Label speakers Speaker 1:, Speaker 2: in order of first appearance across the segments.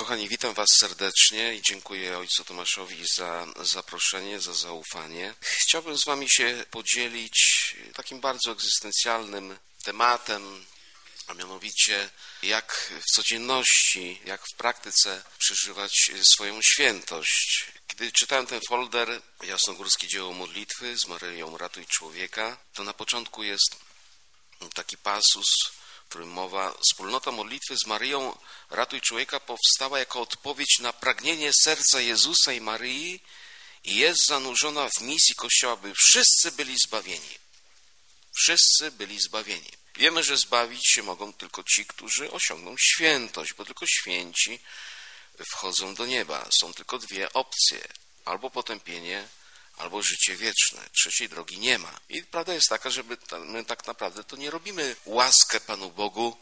Speaker 1: Kochani, witam Was serdecznie i dziękuję ojcu Tomaszowi za zaproszenie, za zaufanie. Chciałbym z Wami się podzielić takim bardzo egzystencjalnym tematem, a mianowicie jak w codzienności, jak w praktyce przeżywać swoją świętość. Kiedy czytałem ten folder Jasnogórskie dzieło modlitwy z Maryją ratuj człowieka, to na początku jest taki pasus, w którym mowa: wspólnota modlitwy z Maryją ratuj człowieka powstała jako odpowiedź na pragnienie serca Jezusa i Maryi i jest zanurzona w misji Kościoła, by wszyscy byli zbawieni. Wszyscy byli zbawieni. Wiemy, że zbawić się mogą tylko ci, którzy osiągną świętość, bo tylko święci wchodzą do nieba. Są tylko dwie opcje: albo potępienie, albo życie wieczne. Trzeciej drogi nie ma. I prawda jest taka, że my tak naprawdę to nie robimy łaskę Panu Bogu,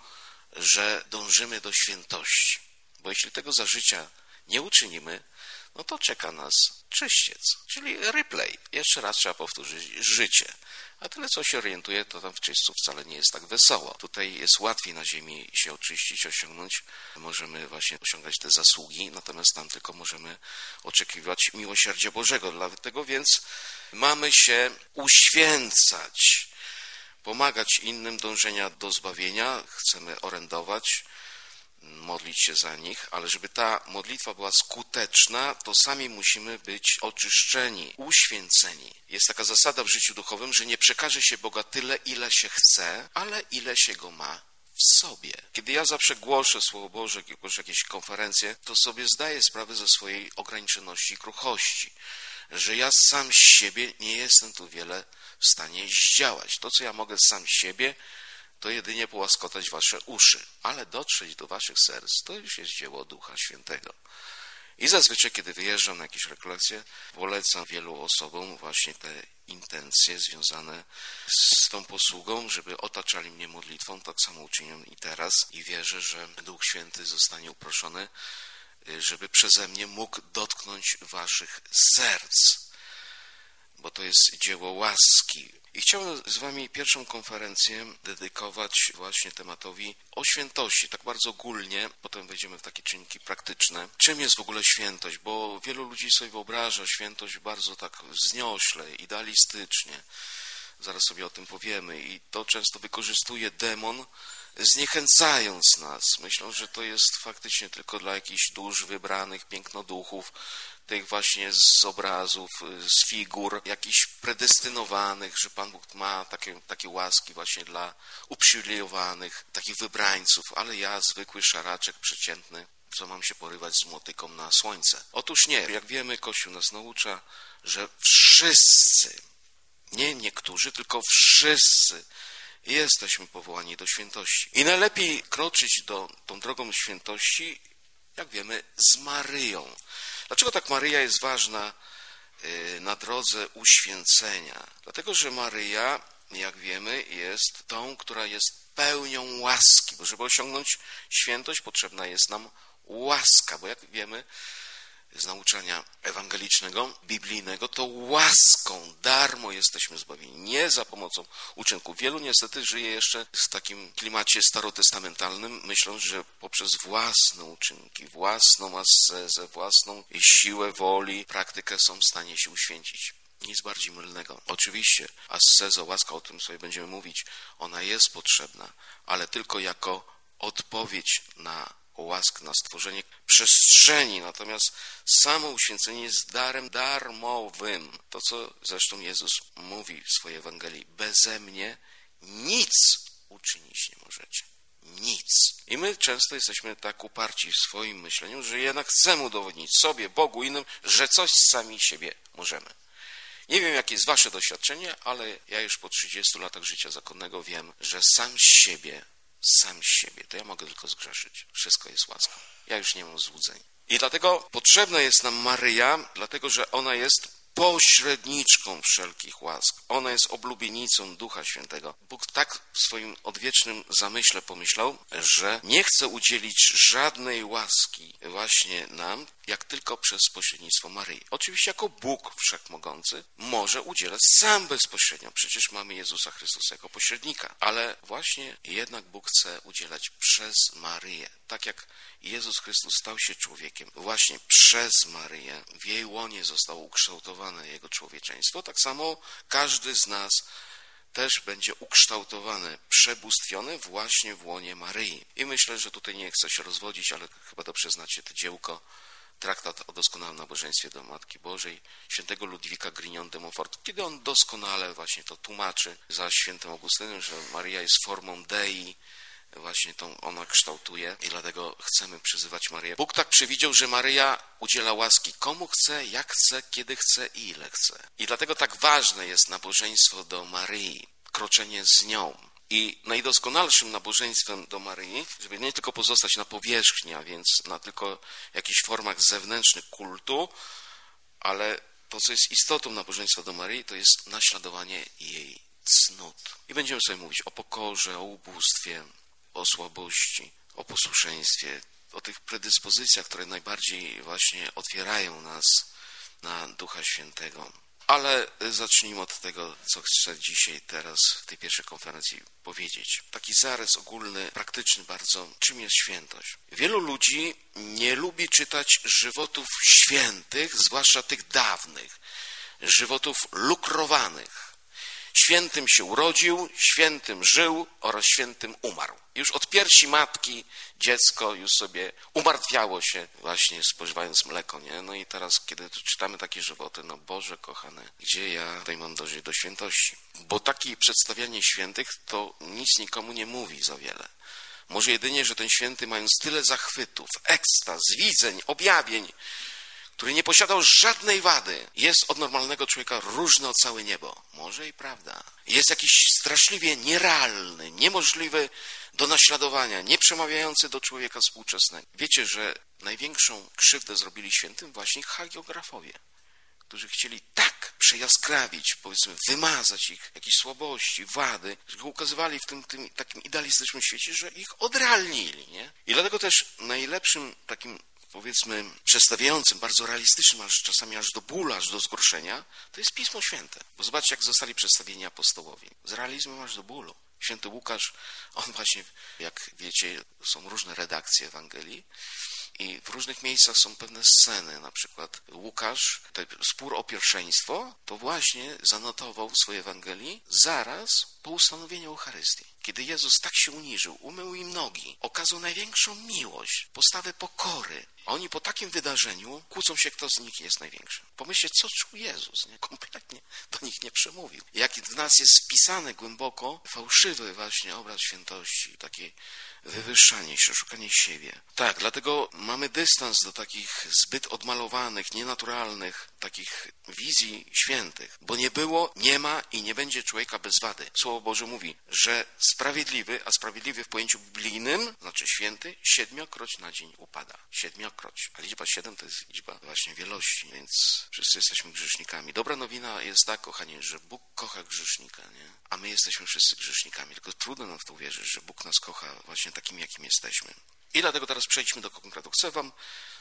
Speaker 1: że dążymy do świętości. Bo jeśli tego za życia nie uczynimy, no to czeka nas czyściec, czyli replay. Jeszcze raz trzeba powtórzyć życie. A tyle, co się orientuje, to tam w czyśćcu wcale nie jest tak wesoło. Tutaj jest łatwiej na ziemi się oczyścić, osiągnąć. Możemy właśnie osiągać te zasługi, natomiast tam tylko możemy oczekiwać miłosierdzia Bożego. Dlatego więc mamy się uświęcać, pomagać innym dążenia do zbawienia. Chcemy orędować, modlić się za nich, ale żeby ta modlitwa była skuteczna, to sami musimy być oczyszczeni, uświęceni. Jest taka zasada w życiu duchowym, że nie przekaże się Boga tyle, ile się chce, ale ile się Go ma w sobie. Kiedy ja zawsze głoszę Słowo Boże, głoszę jakieś konferencje, to sobie zdaję sprawę ze swojej ograniczoności i kruchości, że ja sam z siebie nie jestem tu wiele w stanie zdziałać. To, co ja mogę sam z siebie, to jedynie połaskotać wasze uszy, ale dotrzeć do waszych serc, to już jest dzieło Ducha Świętego. I zazwyczaj, kiedy wyjeżdżam na jakieś rekolekcje, polecam wielu osobom właśnie te intencje związane z tą posługą, żeby otaczali mnie modlitwą. Tak samo uczynię i teraz i wierzę, że Duch Święty zostanie uproszony, żeby przeze mnie mógł dotknąć waszych serc, bo to jest dzieło łaski. I chciałbym z wami pierwszą konferencję dedykować właśnie tematowi o świętości, tak bardzo ogólnie, potem wejdziemy w takie czynniki praktyczne. Czym jest w ogóle świętość? Bo wielu ludzi sobie wyobraża świętość bardzo tak wzniośle, idealistycznie. Zaraz sobie o tym powiemy. I to często wykorzystuje demon, zniechęcając nas. Myślą, że to jest faktycznie tylko dla jakichś dusz wybranych, pięknoduchów, tych właśnie z obrazów, z figur, jakichś predestynowanych, że Pan Bóg ma takie łaski właśnie dla uprzywilejowanych, takich wybrańców, ale ja, zwykły szaraczek, przeciętny, co mam się porywać z motyką na słońce? Otóż nie. Jak wiemy, Kościół nas naucza, że wszyscy, nie niektórzy, tylko wszyscy jesteśmy powołani do świętości. I najlepiej kroczyć tą drogą świętości, jak wiemy, z Maryją. Dlaczego tak Maryja jest ważna na drodze uświęcenia? Dlatego, że Maryja, jak wiemy, jest tą, która jest pełnią łaski, bo żeby osiągnąć świętość, potrzebna jest nam łaska, bo jak wiemy z nauczania ewangelicznego, biblijnego, to łaską, darmo jesteśmy zbawieni, nie za pomocą uczynków. Wielu niestety żyje jeszcze w takim klimacie starotestamentalnym, myśląc, że poprzez własne uczynki, własną ascezę, własną siłę woli, praktykę są w stanie się uświęcić. Nic bardziej mylnego. Oczywiście asceza, łaska, o tym sobie będziemy mówić, ona jest potrzebna, ale tylko jako odpowiedź na łask, na stworzenie przestrzeni, natomiast samo uświęcenie jest darem darmowym. To, co zresztą Jezus mówi w swojej Ewangelii: beze mnie nic uczynić nie możecie. Nic. I my często jesteśmy tak uparci w swoim myśleniu, że jednak chcemy udowodnić sobie, Bogu, innym, że coś sami siebie możemy. Nie wiem, jakie jest wasze doświadczenie, ale ja już po 30 latach życia zakonnego wiem, że sam z siebie, to ja mogę tylko zgrzeszyć. Wszystko jest łaską. Ja już nie mam złudzeń. I dlatego potrzebna jest nam Maryja, dlatego że ona jest pośredniczką wszelkich łask. Ona jest oblubienicą Ducha Świętego. Bóg tak w swoim odwiecznym zamyśle pomyślał, że nie chce udzielić żadnej łaski właśnie nam, jak tylko przez pośrednictwo Maryi. Oczywiście jako Bóg Wszechmogący może udzielać sam bezpośrednio. Przecież mamy Jezusa Chrystusa jako pośrednika. Ale właśnie jednak Bóg chce udzielać przez Maryję. Tak jak Jezus Chrystus stał się człowiekiem, właśnie przez Maryję, w jej łonie zostało ukształtowane Jego człowieczeństwo, tak samo każdy z nas też będzie ukształtowany, przebóstwiony właśnie w łonie Maryi. I myślę, że tutaj nie chcę się rozwodzić, ale chyba dobrze znacie to dziełko, Traktat o doskonałym nabożeństwie do Matki Bożej, świętego Ludwika Grignon de Montfort, kiedy on doskonale właśnie to tłumaczy za świętym Augustynem, że Maryja jest formą Dei, właśnie tą ona kształtuje i dlatego chcemy przyzywać Maryję. Bóg tak przewidział, że Maryja udziela łaski komu chce, jak chce, kiedy chce i ile chce. I dlatego tak ważne jest nabożeństwo do Maryi, kroczenie z nią. I najdoskonalszym nabożeństwem do Maryi, żeby nie tylko pozostać na powierzchni, a więc na tylko jakichś formach zewnętrznych kultu, ale to, co jest istotą nabożeństwa do Maryi, to jest naśladowanie jej cnót. I będziemy sobie mówić o pokorze, o ubóstwie, o słabości, o posłuszeństwie, o tych predyspozycjach, które najbardziej właśnie otwierają nas na Ducha Świętego. Ale zacznijmy od tego, co chcę dzisiaj, teraz w tej pierwszej konferencji powiedzieć. Taki zarys ogólny, praktyczny bardzo. Czym jest świętość? Wielu ludzi nie lubi czytać żywotów świętych, zwłaszcza tych dawnych, żywotów lukrowanych. Świętym się urodził, świętym żył oraz świętym umarł. Już od piersi matki dziecko już sobie umartwiało się właśnie spożywając mleko, nie? No i teraz, kiedy czytamy takie żywoty, no Boże kochany, gdzie ja tutaj mam dojść do świętości? Bo takie przedstawianie świętych to nic nikomu nie mówi za wiele. Może jedynie, że ten święty mając tyle zachwytów, ekstaz, widzeń, objawień, który nie posiadał żadnej wady, jest od normalnego człowieka różny o całe niebo. Może i prawda. Jest jakiś straszliwie nierealny, niemożliwy do naśladowania, nieprzemawiający do człowieka współczesnego. Wiecie, że największą krzywdę zrobili świętym właśnie hagiografowie, którzy chcieli tak przejaskrawić, powiedzmy, wymazać ich jakieś słabości, wady, że go ukazywali w tym takim idealistycznym świecie, że ich odrealnili, nie? I dlatego też najlepszym takim, powiedzmy, przedstawiającym, bardzo realistycznym, aż czasami aż do bólu, aż do zgorszenia, to jest Pismo Święte. Bo zobaczcie, jak zostali przedstawieni apostołowie. Z realizmem aż do bólu. Święty Łukasz, on właśnie, jak wiecie, są różne redakcje Ewangelii i w różnych miejscach są pewne sceny. Na przykład Łukasz, ten spór o pierwszeństwo, to właśnie zanotował w swojej Ewangelii zaraz po ustanowieniu Eucharystii. Kiedy Jezus tak się uniżył, umył im nogi, okazał największą miłość, postawę pokory. A oni po takim wydarzeniu kłócą się, kto z nich jest największy. Pomyślcie, co czuł Jezus, nie? Kompletnie do nich nie przemówił. Jak w nas jest wpisany głęboko fałszywy właśnie obraz świętości, takie wywyższanie się, szukanie siebie. Tak, dlatego mamy dystans do takich zbyt odmalowanych, nienaturalnych, takich wizji świętych. Bo nie było, nie ma i nie będzie człowieka bez wady. Słowo Boże mówi, że sprawiedliwy, a sprawiedliwy w pojęciu biblijnym, znaczy święty, 7-kroć na dzień upada. 7-kroć. A liczba 7 to jest liczba właśnie wielości, więc wszyscy jesteśmy grzesznikami. Dobra nowina jest ta, kochani, że Bóg kocha grzesznika, nie? A my jesteśmy wszyscy grzesznikami. Tylko trudno nam w to uwierzyć, że Bóg nas kocha właśnie takimi, jakim jesteśmy. I dlatego teraz przejdźmy do konkretu. Chcę wam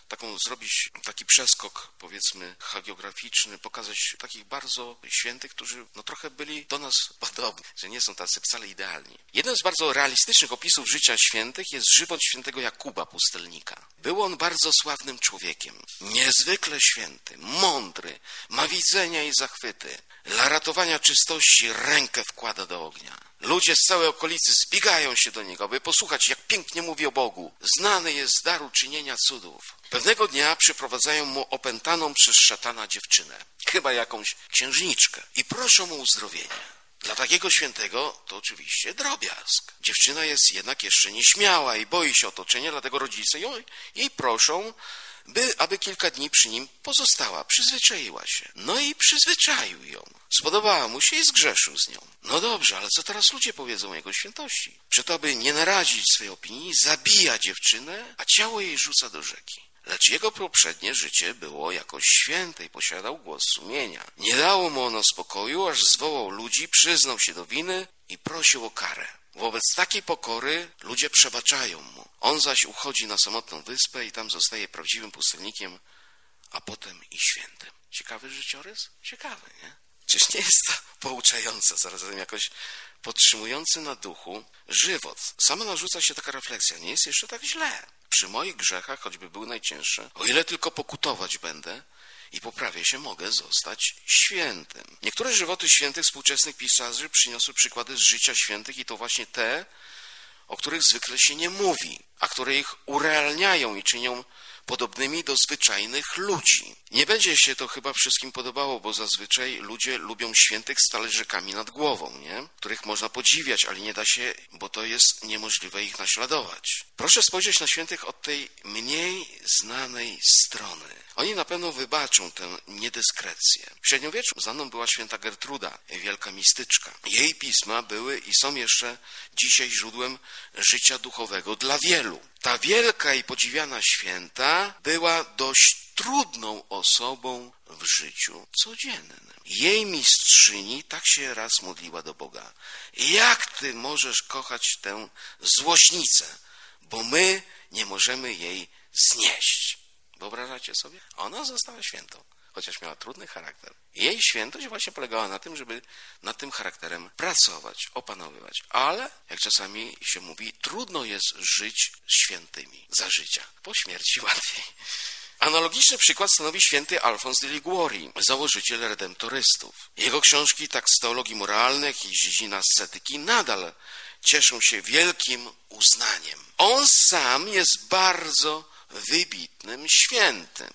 Speaker 1: zrobić taki przeskok, powiedzmy, hagiograficzny, pokazać takich bardzo świętych, którzy trochę byli do nas podobni, że nie są tacy wcale idealni. Jeden z bardzo realistycznych opisów życia świętych jest żywot świętego Jakuba, pustelnika. Był on bardzo sławnym człowiekiem, niezwykle święty, mądry, ma widzenia i zachwyty. Dla ratowania czystości rękę wkłada do ognia. Ludzie z całej okolicy zbiegają się do niego, aby posłuchać, jak pięknie mówi o Bogu. Znany jest z daru czynienia cudów. Pewnego dnia przyprowadzają mu opętaną przez szatana dziewczynę, chyba jakąś księżniczkę, i proszą o uzdrowienie. Dla takiego świętego to oczywiście drobiazg. Dziewczyna jest jednak jeszcze nieśmiała i boi się otoczenia, dlatego rodzice jej proszą, aby kilka dni przy nim pozostała, przyzwyczaiła się. No i przyzwyczaił ją. Spodobała mu się i zgrzeszył z nią. No dobrze, ale co teraz ludzie powiedzą o jego świętości? Przeto, aby nie narazić swojej opinii, zabija dziewczynę, a ciało jej rzuca do rzeki. Lecz jego poprzednie życie było jakoś święte i posiadał głos sumienia. Nie dało mu ono spokoju, aż zwołał ludzi, przyznał się do winy i prosił o karę. Wobec takiej pokory ludzie przebaczają mu. On zaś uchodzi na samotną wyspę i tam zostaje prawdziwym pustelnikiem, a potem i świętym. Ciekawy życiorys? Ciekawy, nie? Czyż nie jest to pouczające, zarazem jakoś podtrzymujący na duchu żywot? Sama narzuca się taka refleksja, nie jest jeszcze tak źle. Przy moich grzechach, choćby były najcięższe, o ile tylko pokutować będę i poprawię się, mogę zostać świętym. Niektóre żywoty świętych współczesnych pisarzy przyniosły przykłady z życia świętych i to właśnie te, o których zwykle się nie mówi, a które ich urealniają i czynią podobnymi do zwyczajnych ludzi. Nie będzie się to chyba wszystkim podobało, bo zazwyczaj ludzie lubią świętych z talerzykami nad głową, nie? Których można podziwiać, ale nie da się, bo to jest niemożliwe ich naśladować. Proszę spojrzeć na świętych od tej mniej znanej strony. Oni na pewno wybaczą tę niedyskrecję. W średniowieczu znaną była święta Gertruda, wielka mistyczka. Jej pisma były i są jeszcze dzisiaj źródłem życia duchowego dla wielu. Ta wielka i podziwiana święta była dość trudną osobą w życiu codziennym. Jej mistrzyni tak się raz modliła do Boga. Jak ty możesz kochać tę złośnicę, bo my nie możemy jej znieść. Wyobrażacie sobie? Ona została świętą, chociaż miała trudny charakter. Jej świętość właśnie polegała na tym, żeby nad tym charakterem pracować, opanowywać. Ale, jak czasami się mówi, trudno jest żyć świętymi za życia. Po śmierci łatwiej. Analogiczny przykład stanowi święty Alfons de Liguori, założyciel redemptorystów. Jego książki, tak z teologii moralnej, jak i z dziedziny ascetyki, nadal cieszą się wielkim uznaniem. On sam jest bardzo wybitnym świętym.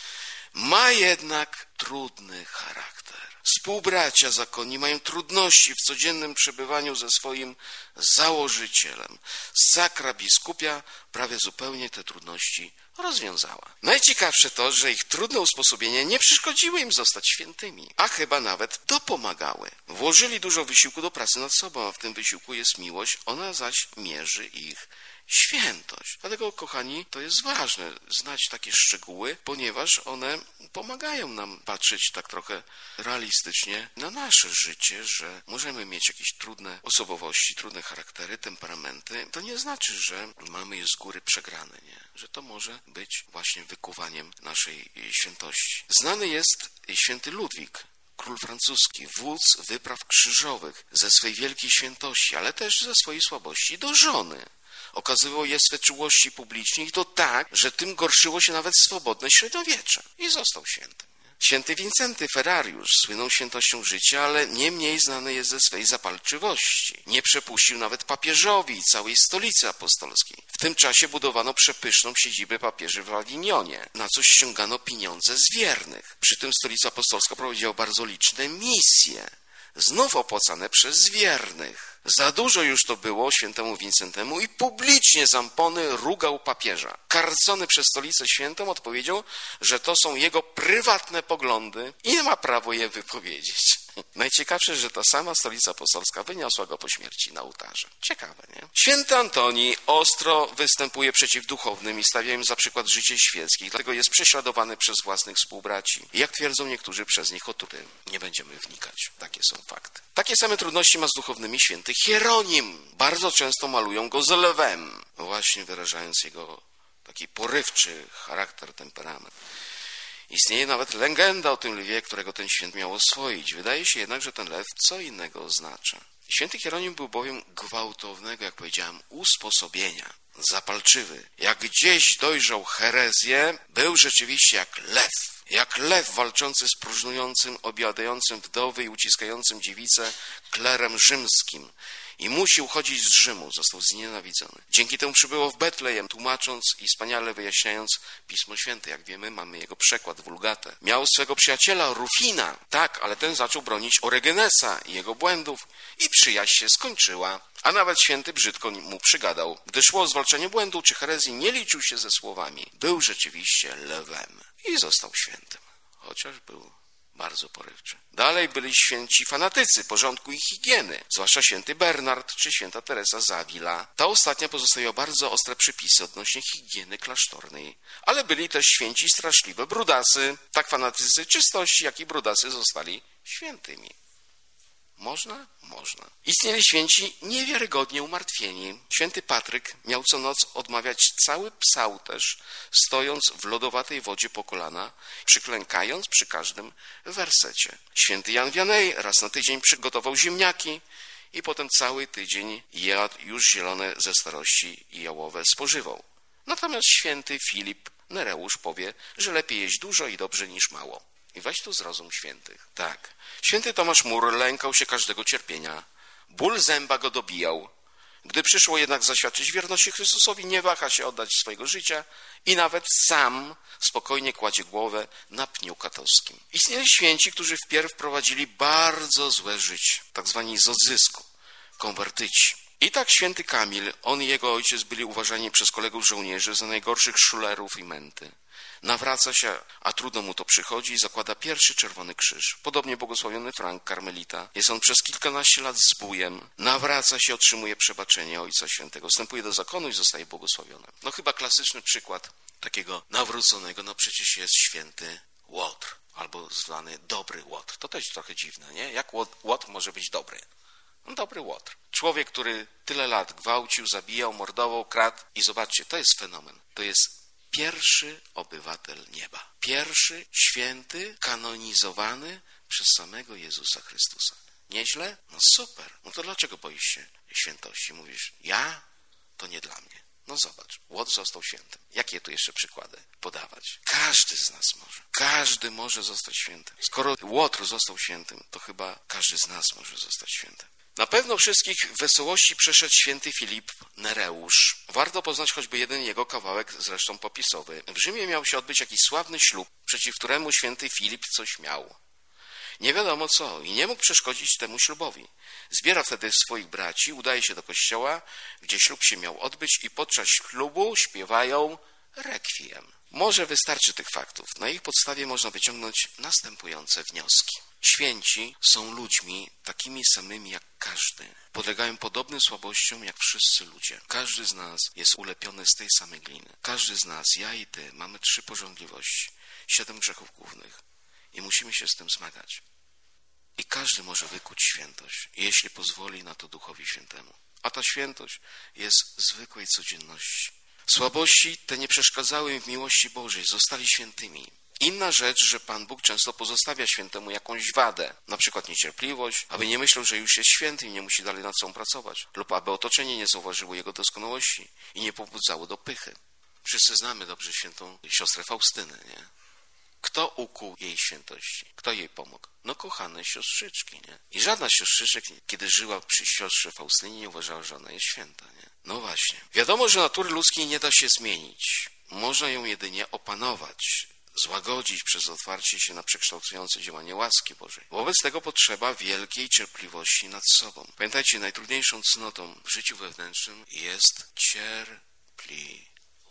Speaker 1: Ma jednak trudny charakter. Współbracia zakonni mają trudności w codziennym przebywaniu ze swoim założycielem. Sakra biskupia prawie zupełnie te trudności rozwiązała. Najciekawsze to, że ich trudne usposobienia nie przeszkodziły im zostać świętymi, a chyba nawet dopomagały. Włożyli dużo wysiłku do pracy nad sobą, a w tym wysiłku jest miłość, ona zaś mierzy ich świętość. Dlatego, kochani, to jest ważne znać takie szczegóły, ponieważ one pomagają nam patrzeć tak trochę realistycznie na nasze życie, że możemy mieć jakieś trudne osobowości, trudne charaktery, temperamenty. To nie znaczy, że mamy je z góry przegrane, nie? Że to może być właśnie wykuwaniem naszej świętości. Znany jest święty Ludwik, król francuski, wódz wypraw krzyżowych, ze swej wielkiej świętości, ale też ze swojej słabości do żony. Okazywał je swe czułości publicznie i to tak, że tym gorszyło się nawet swobodne średniowiecze i został świętym. Święty Wincenty Ferrariusz słynął świętością życia, ale nie mniej znany jest ze swej zapalczywości. Nie przepuścił nawet papieżowi i całej stolicy apostolskiej. W tym czasie budowano przepyszną siedzibę papieży w Awinionie, na co ściągano pieniądze z wiernych. Przy tym stolica apostolska prowadziła bardzo liczne misje, znów opłacane przez wiernych. Za dużo już to było świętemu Wincentemu i publicznie zampony rugał papieża. Karcony przez Stolicę Świętą odpowiedział, że to są jego prywatne poglądy i nie ma prawo je wypowiedzieć. Najciekawsze, że ta sama Stolica Apostolska wyniosła go po śmierci na ołtarze. Ciekawe, nie? Święty Antoni ostro występuje przeciw duchownym i stawia im za przykład życie świeckich, dlatego jest prześladowany przez własnych współbraci. Jak twierdzą niektórzy, przez nich otury. Nie będziemy wnikać. Takie są fakty. Takie same trudności ma z duchownymi święty Hieronim. Bardzo często malują go z lwem, właśnie wyrażając jego taki porywczy charakter, temperament. Istnieje nawet legenda o tym lwie, którego ten święty miał oswoić. Wydaje się jednak, że ten lew co innego oznacza. Święty Hieronim był bowiem gwałtownego, jak powiedziałem, usposobienia. Zapalczywy. Jak gdzieś dojrzał herezję, był rzeczywiście jak lew. Jak lew walczący z próżnującym, obiadającym wdowy i uciskającym dziewicę klerem rzymskim. I musi uchodzić z Rzymu, został znienawidzony. Dzięki temu przybyło w Betlejem, tłumacząc i wspaniale wyjaśniając Pismo Święte. Jak wiemy, mamy jego przekład, Wulgatę. Miał swego przyjaciela Rufina, tak, ale ten zaczął bronić Orygenesa i jego błędów i przyjaźń się skończyła. A nawet święty brzydko mu przygadał. Gdy szło o zwalczanie błędu czy herezji, nie liczył się ze słowami. Był rzeczywiście lewem i został świętym, chociaż był bardzo porywczy. Dalej byli święci fanatycy porządku i higieny, zwłaszcza święty Bernard czy święta Teresa z Avila. Ta ostatnia pozostawiła bardzo ostre przepisy odnośnie higieny klasztornej. Ale byli też święci straszliwe brudasy. Tak fanatycy czystości, jak i brudasy zostali świętymi. Można? Można. Istnieli święci niewiarygodnie umartwieni. Święty Patryk miał co noc odmawiać cały psałterz, stojąc w lodowatej wodzie po kolana, przyklękając przy każdym wersecie. Święty Jan Wianej raz na tydzień przygotował ziemniaki i potem cały tydzień jadł już zielone ze starości i jałowe spożywał. Natomiast święty Filip Nereusz powie, że lepiej jeść dużo i dobrze niż mało. I weź tu zrozum świętych. Tak. Święty Tomasz More lękał się każdego cierpienia. Ból zęba go dobijał. Gdy przyszło jednak zaświadczyć wierności Chrystusowi, nie waha się oddać swojego życia i nawet sam spokojnie kładzie głowę na pniu katowskim. Istnieli święci, którzy wpierw prowadzili bardzo złe życie, tak zwani z odzysku, konwertyci. I tak święty Kamil, on i jego ojciec byli uważani przez kolegów żołnierzy za najgorszych szulerów i męty. Nawraca się, a trudno mu to przychodzi i zakłada pierwszy czerwony krzyż. Podobnie błogosławiony Frank Karmelita. Jest on przez kilkanaście lat zbójem. Nawraca się, otrzymuje przebaczenie Ojca Świętego. Wstępuje do zakonu i zostaje błogosławiony. No chyba klasyczny przykład takiego nawróconego, no przecież jest święty Łotr, albo zwany dobry Łotr. To też trochę dziwne, nie? Jak Łotr może być dobry? No, dobry Łotr. Człowiek, który tyle lat gwałcił, zabijał, mordował, kradł. I zobaczcie, to jest fenomen. To jest pierwszy obywatel nieba. Pierwszy święty, kanonizowany przez samego Jezusa Chrystusa. Nieźle? No super. No to dlaczego boisz się świętości? Mówisz, ja? To nie dla mnie. No zobacz, Łotr został świętym. Jakie tu jeszcze przykłady podawać? Każdy z nas może. Każdy może zostać świętym. Skoro Łotr został świętym, to chyba każdy z nas może zostać świętym. Na pewno wszystkich wesołości przeszedł święty Filip Nereusz. Warto poznać choćby jeden jego kawałek, zresztą popisowy. W Rzymie miał się odbyć jakiś sławny ślub, przeciw któremu święty Filip coś miał. Nie wiadomo co i nie mógł przeszkodzić temu ślubowi. Zbiera wtedy swoich braci, udaje się do kościoła, gdzie ślub się miał odbyć i podczas ślubu śpiewają rekwiem. Może wystarczy tych faktów. Na ich podstawie można wyciągnąć następujące wnioski. Święci są ludźmi takimi samymi jak każdy. Podlegają podobnym słabościom jak wszyscy ludzie. Każdy z nas jest ulepiony z tej samej gliny. Każdy z nas, ja i ty, mamy 3 pożądliwości, 7 grzechów głównych i musimy się z tym zmagać. I każdy może wykuć świętość, jeśli pozwoli na to Duchowi Świętemu. A ta świętość jest zwykłej codzienności. Słabości te nie przeszkadzały im w miłości Bożej, zostali świętymi. Inna rzecz, że Pan Bóg często pozostawia świętemu jakąś wadę, na przykład niecierpliwość, aby nie myślał, że już jest święty i nie musi dalej nad sobą pracować, lub aby otoczenie nie zauważyło jego doskonałości i nie pobudzało do pychy. Wszyscy znamy dobrze świętą siostrę Faustynę, nie? Kto ukuł jej świętości? Kto jej pomógł? No kochane siostrzyczki, nie? I żadna siostrzyczek, kiedy żyła przy siostrze Faustynie, nie uważała, że ona jest święta, nie? No właśnie. Wiadomo, że natury ludzkiej nie da się zmienić. Można ją jedynie opanować, złagodzić przez otwarcie się na przekształcające działanie łaski Bożej. Wobec tego potrzeba wielkiej cierpliwości nad sobą. Pamiętajcie, najtrudniejszą cnotą w życiu wewnętrznym jest cierpliwość.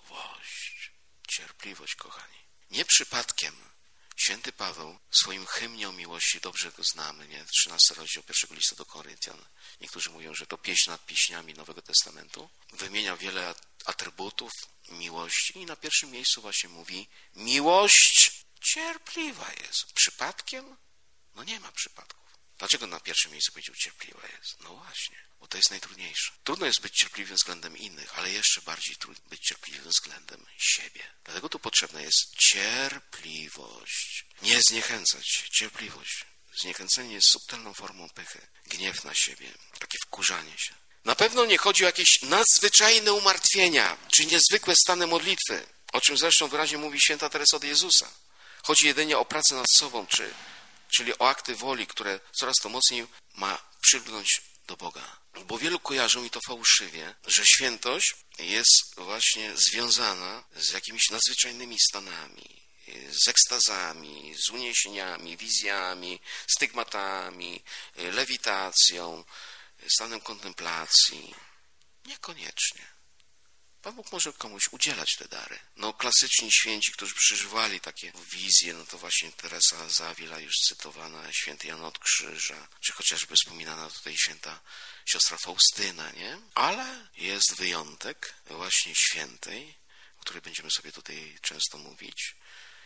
Speaker 1: Cierpliwość, kochani. Nie przypadkiem święty Paweł w swoim hymnie o miłości, dobrze go znamy, nie? 13 rozdział 1 listu do Koryntian. Niektórzy mówią, że to pieśń nad pieśniami Nowego Testamentu. Wymienia wiele atrybutów miłości i na pierwszym miejscu właśnie mówi: miłość cierpliwa jest. Przypadkiem? No nie ma przypadków. Dlaczego na pierwszym miejscu powiedział cierpliwa jest? No właśnie, bo to jest najtrudniejsze. Trudno jest być cierpliwym względem innych, ale jeszcze bardziej trudno być cierpliwym względem siebie. Dlatego tu potrzebna jest cierpliwość. Nie zniechęcać się, cierpliwość. Zniechęcenie jest subtelną formą pychy. Gniew na siebie, takie wkurzanie się. Na pewno nie chodzi o jakieś nadzwyczajne umartwienia, czy niezwykłe stany modlitwy, o czym zresztą wyraźnie mówi święta Teresa od Jezusa. Chodzi jedynie o pracę nad sobą, czyli o akty woli, które coraz to mocniej ma przylgnąć do Boga. Bo wielu kojarzą, i to fałszywie, że świętość jest właśnie związana z jakimiś nadzwyczajnymi stanami, z ekstazami, z uniesieniami, wizjami, stygmatami, lewitacją, stanem kontemplacji. Niekoniecznie. Pan Bóg może komuś udzielać te dary. No klasyczni święci, którzy przeżywali takie wizje, no to właśnie Teresa z Avila, już cytowana, święty Jan od Krzyża, czy chociażby wspominana tutaj święta siostra Faustyna, nie? Ale jest wyjątek właśnie świętej, o której będziemy sobie tutaj często mówić,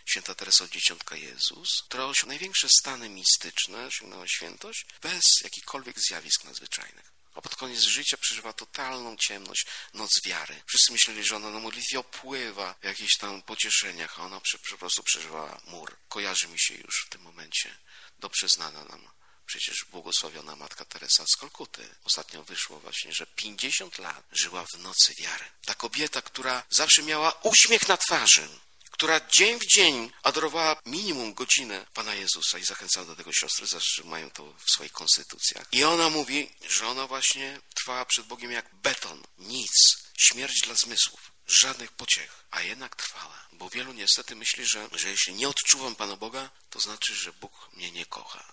Speaker 1: święta Teresa od Dzieciątka Jezus, która osiągnęła największe stany mistyczne, osiągnęła świętość bez jakichkolwiek zjawisk nadzwyczajnych. A pod koniec życia przeżywa totalną ciemność, noc wiary. Wszyscy myśleli, że ona na modlitwie opływa w jakichś tam pocieszeniach, a ona po prostu przeżywała mur. Kojarzy mi się już w tym momencie dobrze znana nam przecież błogosławiona Matka Teresa z Kalkuty. Ostatnio wyszło właśnie, że 50 lat żyła w nocy wiary. Ta kobieta, która zawsze miała uśmiech na twarzy, która dzień w dzień adorowała minimum godzinę Pana Jezusa i zachęcała do tego siostry, zawsze mają to w swoich konstytucjach. I ona mówi, że ona właśnie trwała przed Bogiem jak beton. Nic. Śmierć dla zmysłów. Żadnych pociech. A jednak trwała. Bo wielu niestety myśli, że jeśli nie odczuwam Pana Boga, to znaczy, że Bóg mnie nie kocha.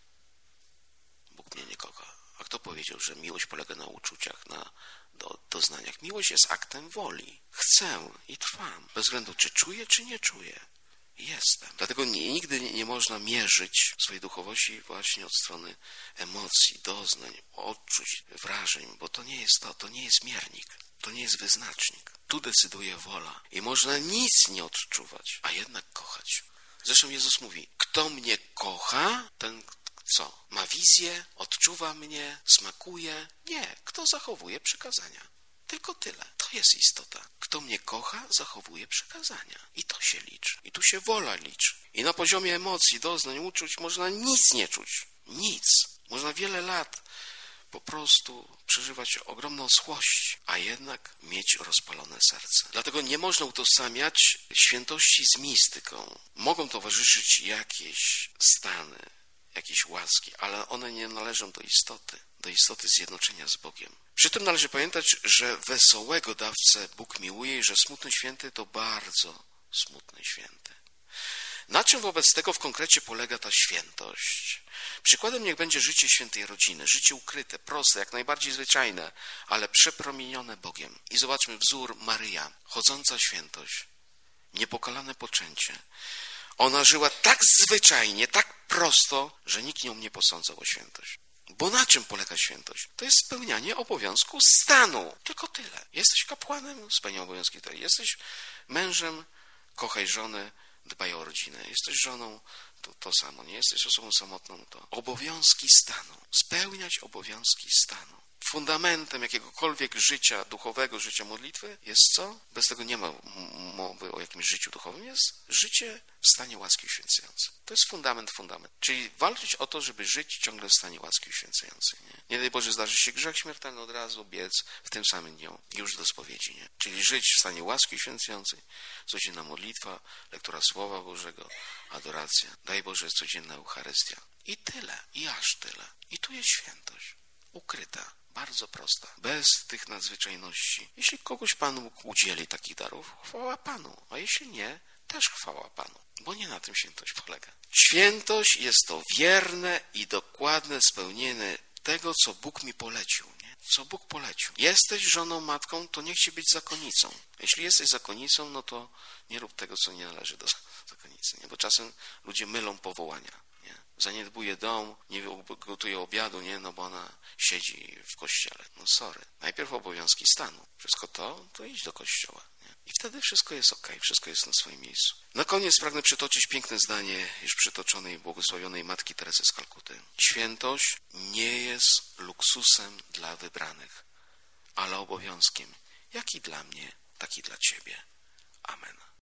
Speaker 1: Bóg mnie nie kocha. A kto powiedział, że miłość polega na uczuciach, na doznaniach? Miłość jest aktem woli. Chcę i trwam. Bez względu, czy czuję, czy nie czuję. Jestem. Dlatego nigdy nie można mierzyć swojej duchowości właśnie od strony emocji, doznań, odczuć, wrażeń, bo to nie jest to nie jest miernik, to nie jest wyznacznik. Tu decyduje wola. I można nic nie odczuwać, a jednak kochać. Zresztą Jezus mówi, kto mnie kocha, ten co? Ma wizję, odczuwa mnie, smakuje? Nie. Kto zachowuje przykazania? Tylko tyle. To jest istota. Kto mnie kocha, zachowuje przykazania. I to się liczy. I tu się wola liczy. I na poziomie emocji, doznań, uczuć można nic nie czuć. Nic. Można wiele lat po prostu przeżywać ogromną złość, a jednak mieć rozpalone serce. Dlatego nie można utożsamiać świętości z mistyką. Mogą towarzyszyć jakieś stany, jakieś łaski, ale one nie należą do istoty zjednoczenia z Bogiem. Przy tym należy pamiętać, że wesołego dawcę Bóg miłuje i że smutny święty to bardzo smutny święty. Na czym wobec tego w konkrecie polega ta świętość? Przykładem niech będzie życie świętej rodziny, życie ukryte, proste, jak najbardziej zwyczajne, ale przepromienione Bogiem. I zobaczmy wzór Maryja, chodząca świętość, niepokalane poczęcie. Ona żyła tak zwyczajnie, tak prosto, że nikt nią nie posądzał o świętość. Bo na czym polega świętość? To jest spełnianie obowiązku stanu. Tylko tyle. Jesteś kapłanem, spełniaj obowiązki. Jesteś mężem, kochaj żonę, dbaj o rodzinę. Jesteś żoną, to samo. Nie jesteś osobą samotną, to obowiązki stanu. Spełniać obowiązki stanu. Fundamentem jakiegokolwiek życia duchowego, życia modlitwy jest co? Bez tego nie ma mowy o jakimś życiu duchowym. Jest życie w stanie łaski uświęcającej. To jest fundament. Czyli walczyć o to, żeby żyć ciągle w stanie łaski uświęcającej. Nie daj Boże, zdarzy się grzech śmiertelny, od razu biec w tym samym dniu już do spowiedzi. Nie? Czyli żyć w stanie łaski uświęcającej, codzienna modlitwa, lektura Słowa Bożego, adoracja. Daj Boże, codzienna Eucharystia. I tyle. I aż tyle. I tu jest świętość. Ukryta. Bardzo prosta, bez tych nadzwyczajności. Jeśli kogoś Pan Bóg udzieli takich darów, chwała Panu, a jeśli nie, też chwała Panu, bo nie na tym świętość polega. Świętość jest to wierne i dokładne spełnienie tego, co Bóg mi polecił. Nie? Co Bóg polecił. Jesteś żoną, matką, to nie chcesz być zakonnicą. Jeśli jesteś zakonnicą, no to nie rób tego, co nie należy do zakonnicy, nie? Bo czasem ludzie mylą powołania. Zaniedbuje dom, nie gotuje obiadu, nie, no bo ona siedzi w kościele. No sorry. Najpierw obowiązki stanu. Wszystko to idź do kościoła. Nie? I wtedy wszystko jest okej, wszystko jest na swoim miejscu. Na koniec pragnę przytoczyć piękne zdanie już przytoczonej błogosławionej Matki Teresy z Kalkuty. Świętość nie jest luksusem dla wybranych, ale obowiązkiem, jak i dla mnie, tak i dla Ciebie. Amen.